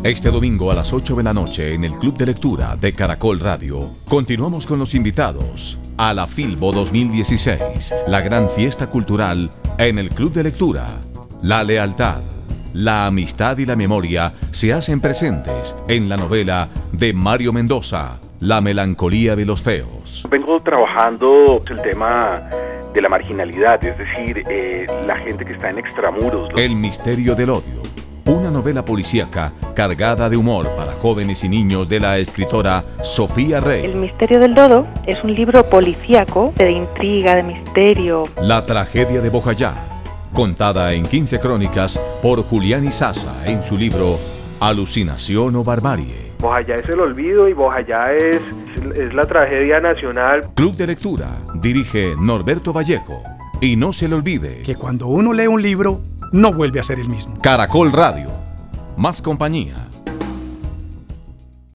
Este domingo a las 8 de la noche en el Club de Lectura de Caracol Radio, continuamos con los invitados a la Filbo 2016, la gran fiesta cultural en el Club de Lectura. La lealtad, la amistad y la memoria se hacen presentes en la novela de Mario Mendoza, La melancolía de los feos. Vengo trabajando el tema de la marginalidad, es decir, la gente que está en extramuros. El misterio del odio, una novela policíaca cargada de humor para jóvenes y niños de la escritora Sofía Rey. El misterio del dodo es un libro policíaco de intriga, de misterio. La tragedia de Bojayá, contada en 15 crónicas por Julián Izaza en su libro Alucinación o Barbarie. Bojayá es el olvido y Bojayá es la tragedia nacional. Club de Lectura, dirige Norberto Vallejo. Y no se le olvide que cuando uno lee un libro, no vuelve a ser el mismo. Caracol Radio, más compañía.